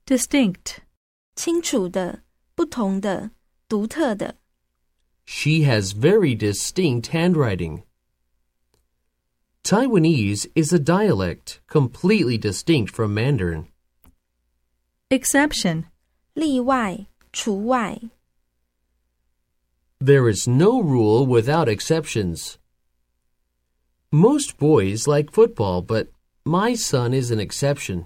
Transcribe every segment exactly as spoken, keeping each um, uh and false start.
distinct. 清楚的，不同的，独特的。 She has very distinct handwriting. Taiwanese is a dialect completely distinct from Mandarin. Exception. 例外，除外。 There is no rule without exceptions. Most boys like football, but my son is an exception.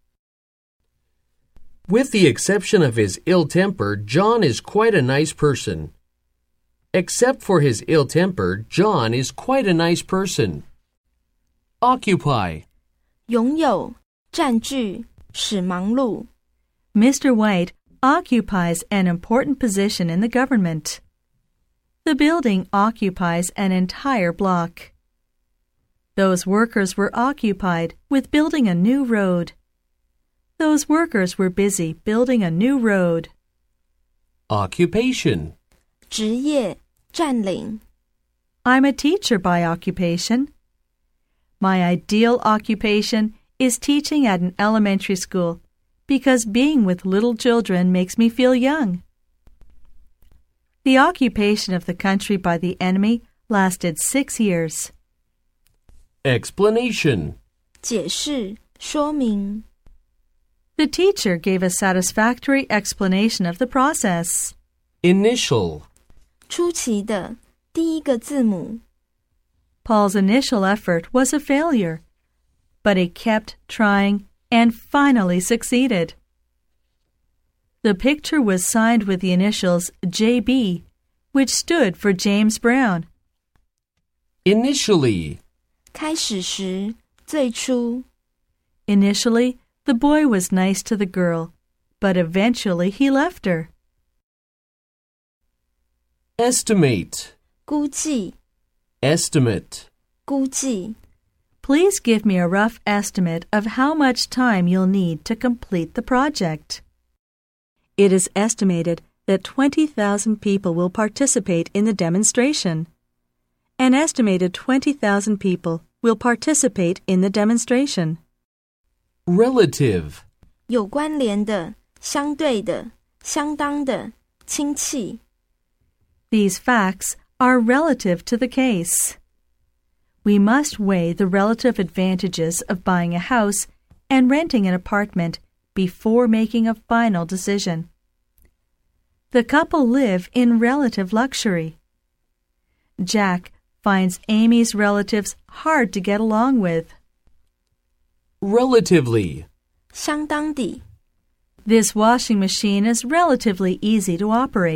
With the exception of his ill temper, John is quite a nice person. Except for his ill temper, John is quite a nice person. Occupy. 拥有，占据，使忙碌。 Mister White occupies an important position in the government. The building occupies an entire block. Those workers were occupied with building a new road. Those workers were busy building a new road. Occupation. 职业，占领。 I'm a teacher by occupation. My ideal occupation is teaching at an elementary school because being with little children makes me feel young. The occupation of the country by the enemy lasted six years. Explanation. 解释，说明。 The teacher gave a satisfactory explanation of the process. Initial. 初期的，第一个字母。 Paul's initial effort was a failure, but he kept trying and finally succeeded. The picture was signed with the initials J B, which stood for James Brown. Initially. 开始时，最初。 Initially, the boy was nice to the girl, but eventually he left her. Estimate. 估计， Estimate. 估计。 Please give me a rough estimate of how much time you'll need to complete the project. It is estimated that twenty thousand people will participate in the demonstration. An estimated twenty thousand people will participate in the demonstration. Relative. 有关联的，相对的，相当的，亲戚。 These facts are relative to the case. We must weigh the relative advantages of buying a house and renting an apartment before making a final decision. The couple live in relative luxury. Jack finds Amy's relatives hard to get along with. Relatively. 相当地。 This washing machine is relatively easy to operate.